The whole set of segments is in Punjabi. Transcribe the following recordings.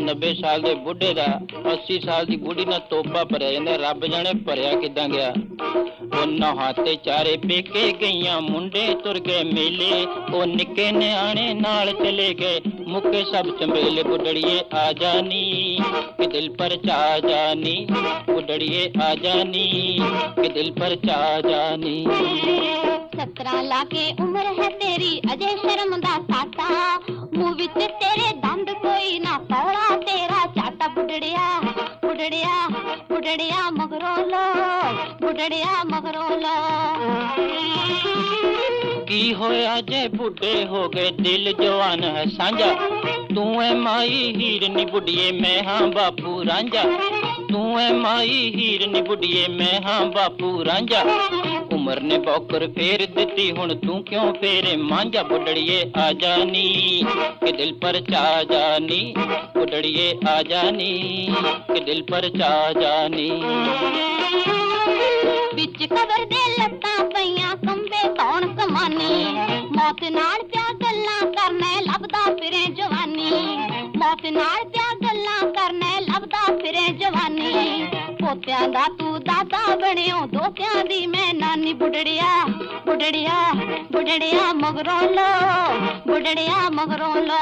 90 ਸਾਲ ਦੇ ਬੁੱਢੇ ਦਾ 80 ਸਾਲ ਦੀ ਬੁੱਢੀ ਨਾਲ ਤੋਪਾ ਭਰਿਆ ਜਾਂਦਾ। ਰੱਬ ਜਾਣੇ ਭਰਿਆ ਕਿੱਦਾਂ ਗਿਆ। ਉਹ ਨਹਾਤੇ ਚਾਰੇ ਪੇਕੇ ਗਈਆਂ, ਮੁੰਡੇ ਤੁਰ ਗਏ ਮੇਲੇ, ਉਹ ਨਿੱਕੇ ਨਿਆਣੇ ਨਾਲ ਚਲੇ ਗਏ, ਮੁੱਕੇ ਸਭ ਚੰਬੇਲੇ। ਬੁੱਢੜੀਏ ਆ ਜਾਨੀ ਕਿ ਦਿਲ ਪਰ ਚਾ ਜਾਨੀ, ਬੁੱਢੜੀਏ ਆ ਜਾਨੀ ਕਿ ਦਿਲ ਪਰ ਚਾ ਜਾਨੀ। 17 ਲਾ ਕੇ ਉਮਰ ਹੈ ਤੇਰੀ ਅਜੇ ਸ਼ਰਮ ਦਾ ਸਾਟਾ, ਮੂੰਹ ਵਿੱਚ ਤੇਰੇ ਦੰਦ ਕੋਈ ਨਾ ਪੌੜਾ ਤੇਰਾ ਝਾਟਾ। ਬੁੱਢੜਿਆ ਬੁੱਢੜਿਆ ਬੁੱਢੜਿਆ ਮਗਰੋਂ ਲੋ, ਬੁੱਢੜਿਆ ਮਗਰੋਂ ਲੋ। ਕੀ ਹੋਇਆ ਜੇ ਬੁੱਢੇ ਹੋ ਗਏ, ਦਿਲ ਜਵਾਨ ਹੈ ਸਾਂਝਾ। ਤੂੰ ਐ ਮਾਈ ਹੀਰ ਨੀ ਬੁੱਢੀਏ, ਮੈਂ ਹਾਂ ਬਾਪੂ ਰਾਂਝਾ। ਤੂੰ ਐ ਮਾਈ ਹੀਰ ਨੀ ਬੁੱਢੀਏ, ਮੈਂ ਹਾਂ ਬਾਪੂ ਰਾਂਝਾ। ਉਮਰ ਨੇ ਬੌਕਰ ਫੇਰ ਦਿੱਤੀ, ਹੁਣ ਤੂੰ ਕਿਉਂ ਫੇਰੇ ਮਾਂਝਾ। ਬੁੱਢੜੀਏ ਆ ਜਾਨੀ ਕਿ ਦਿਲ ਪਰ ਚਾ ਜਾਨੀ, ਬੁੱਢੜੀਏ ਆ ਜਾਨੀ ਕਿ ਦਿਲ ਪਰ ਚਾ ਜਾਨੀ। ਵਿੱਚ ਕਬਰ ਦੇ ਲੱਤਾਂ ਪਈਆਂ ਕੰਬੇ ਕੌਣ ਕਮਾਨੀ, ਮੌਤ ਨਾਲ ਪਿਆ ਗੱਲਾਂ ਕਰਨੇ ਲੱਭਦਾ ਫਿਰੇ ਜਵਾਨੀ, ਮੌਤ ਨਾਲ ਪਿਆ ਗੱਲਾਂ ਕਰਨੇ ਲੱਭਦਾ ਫਿਰੇ ਜਵਾਨੀ। ਪੋਤਿਆਂ ਦਾ ਤੂੰ ਦਾਦਾ ਬਣਿਓ, ਦੋਤਿਆਂ ਦੀ ਮੈਂ ਨਾਨੀ। ਬੁੱਢੜਿਆ ਬੁੱਢੜਿਆ ਬੁੱਢੜਿਆ ਮਗਰੋਂ ਲੋ, ਬੁੱਢੜਿਆ ਮਗਰੋਂ ਲੋ।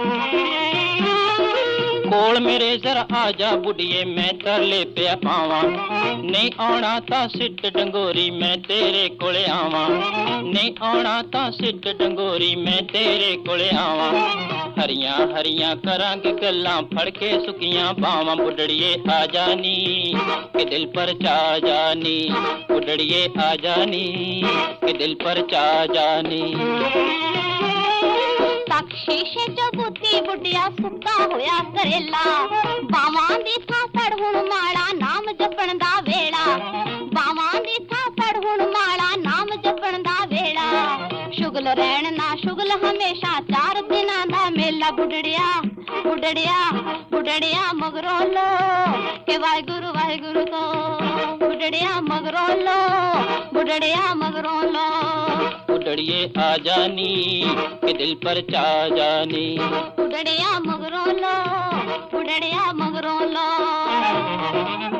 ਕੋਲ ਮੇਰੇ ਜ਼ਰਾ ਆ ਜਾ ਬੁੱਢੀਏ, ਮੈਂ ਤਰਲੇ ਪਿਆ ਪਾਵਾਂ। ਨਹੀਂ ਆਉਣਾ ਤਾਂ ਸਿੱਟ ਡੰਗੋਰੀ, ਮੈਂ ਤੇਰੇ ਕੋਲੇ ਆਵਾਂ। ਨਹੀਂ ਆਉਣਾ ਤਾਂ ਸਿੱਟ ਡੰਗੋਰੀ, ਮੈਂ ਤੇਰੇ ਕੋਲੇ ਆਵਾਂ। ਹਰੀਆਂ ਹਰੀਆਂ ਕਰਾਂਗੇ ਗੱਲਾਂ, ਫੜ ਕੇ ਸੁੱਕੀਆਂ ਬਾਵਾਂ। ਬੁੱਢੜੀਏ ਆ ਜਾਨੀ ਕਿ ਦਿਲ ਪਰ ਚਾ ਜਾਨੀ, ਬੁੱਢੜੀਏ ਆ ਜਾਨੀ ਕਿ ਦਿਲ ਪਰ ਚਾ ਜਾਨੀ। ਤੱਕ ਸ਼ੀਸ਼ੇ ਚੋਂ ਬੁੱਤੀ ਬੁੱਢਿਆ ਸੁੱਕਾ ਹੋਇਆ ਕਰੇਲਾ, ਬਾਵਾਂ ਦੀ ਥਾਂ ਫੜ ਹੁਣ ਮਾੜਾ ਨਾਮ ਜਪਣ ਦਾ ਵੇਲਾ, ਬਾਵਾਂ ਦੀ ਥਾਂ ਫੜ ਹੁਣ ਮਾੜਾ ਨਾਮ ਜਪਣ ਦਾ ਵੇਲਾ। ਸ਼ੁਗਲ ਰਹਿਣ ਨਾ ਸ਼ੁਗਲ ਹਮੇਸ਼ਾ, 4 ਦਿਨਾਂ ਦਾ ਮੇਲਾ। ਬੁੱਢੜਿਆ ਬੁੱਢੜਿਆ ਬੁੱਢੜਿਆ ਮਗਰੋਂ ਲੋ ਕਿ ਵਾਹਿਗੁਰੂ ਵਾਹਿਗੁਰੂ ਤੋਂ। ਬੁੱਢੜਿਆ ਮਗਰੋਂ ਲੋ, ਬੁੱਢੜਿਆ ਮਗਰੋਂ ਲੋ। ਬੁੱਢੜੀਏ ਆ ਜਾਨੀ ਕਿ ਦਿਲ ਪਰ ਚਾ ਜਾਨੀ, ਬੁੱਢੜਿਆ ਮਗਰੋਂ ਲੋ, ਬੁੱਢੜਿਆ ਮਗਰੋਂ ਲੋ।